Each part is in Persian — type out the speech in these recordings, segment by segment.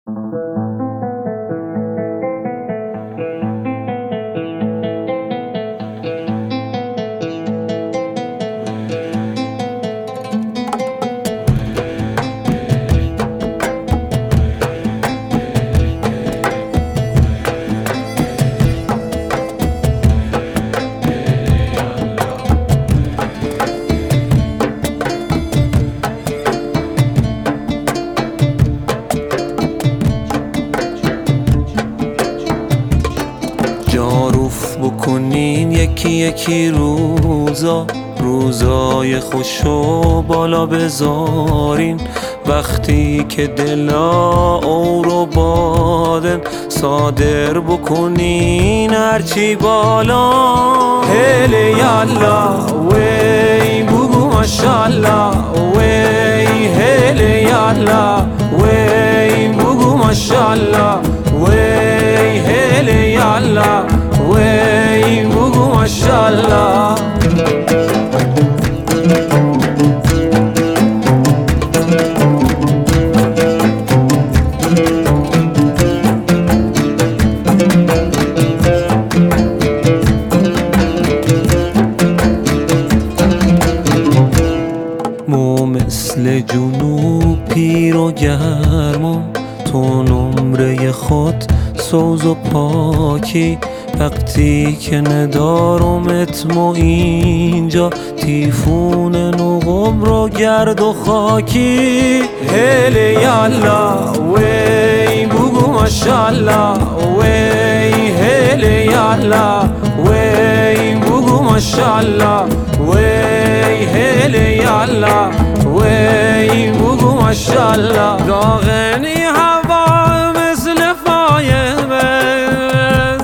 جاروف بکنین یکی یکی روزای خوشو بالا بذارین، وقتی که دلا اورو بادن صادر بکنین هرچی بالا. هلی یالا وی بگو ماشالله وی، هلی یالا وی بگو ماشالله وی، هلی یالا وی بگو ماشالله. مو مثل جنوب پیر و گرمم، تو نمره خود سوز و پاکی، وقتی که ندارمت مو اینجا تیفون نقم رو گرد و خاکی. هلی یالا وی بگو ماشالله وی، هلی یالا وی بگو ماشالله وی، هلی یالا وی بگو ماشالله. داغنی هوا مثل فایمه،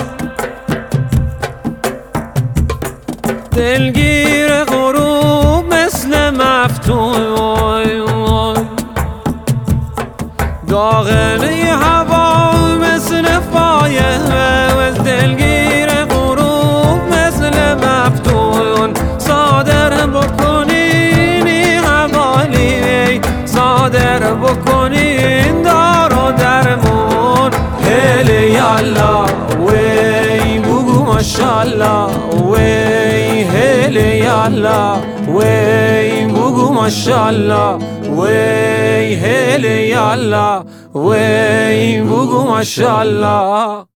دلگیر غروب مثل مفتون، داغنی هوا مثل فایمه، دلگیر غروب مثل مفتون. صادر بکنین حوالی، صادر بکنین دار و درمون. هلی یالا وی بگو ماشالله وی، هلی یالا وی بگو ماشالله وی، هلی یالا وی بگو ماشالله.